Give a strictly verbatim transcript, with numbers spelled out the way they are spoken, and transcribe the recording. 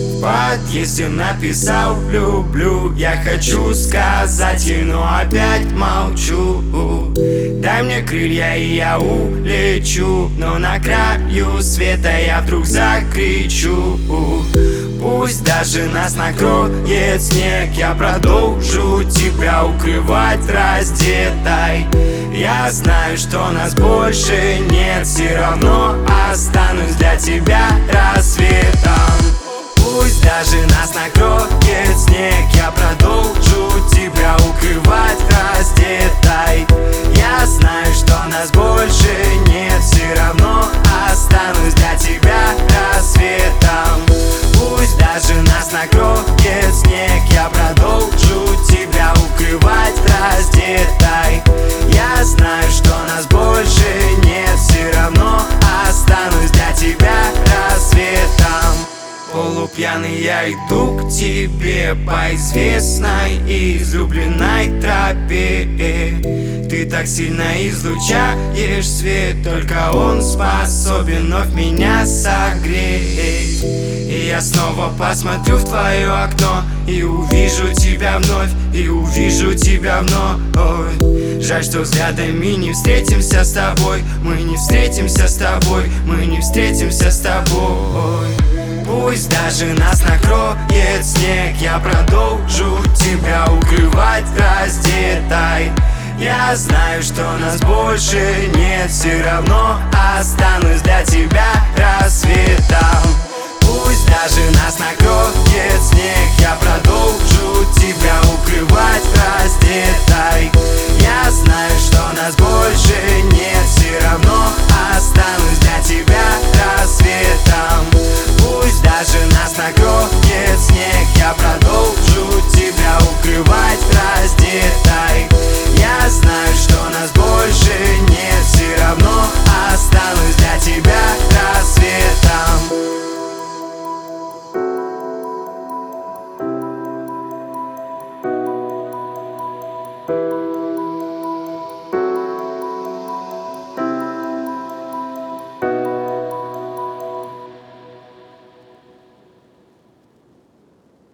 В подъезде написал люблю, я хочу сказать ей, но опять молчу. Дай мне крылья и я улечу, но на краю света я вдруг закричу. Пусть даже нас накроет снег, я продолжу тебя укрывать раздетой. Я знаю, что нас больше нет, все равно останусь для тебя рассветом. Пусть даже нас накроет снег, я продолжу тебя укрывать раздетой. Я знаю, что нас больше нет, все равно останусь для тебя рассветом. Пусть даже нас накроет снег, я продолжу тебя укрывать раздетой. Я знаю, что нас больше нет, все равно останусь для тебя рассветом. Полупьяный я иду к тебе по известной излюбленной тропе. Ты так сильно излучаешь свет, только он способен вновь меня согреть. И я снова посмотрю в твое окно и увижу тебя вновь, и увижу тебя вновь. Жаль, что взглядами не встретимся с тобой, мы не встретимся с тобой, мы не встретимся с тобой. Пусть даже нас накроет снег, я продолжу тебя укрывать раздетой. Я знаю, что нас больше нет, все равно останусь для тебя рассветом. Пусть даже нас накроет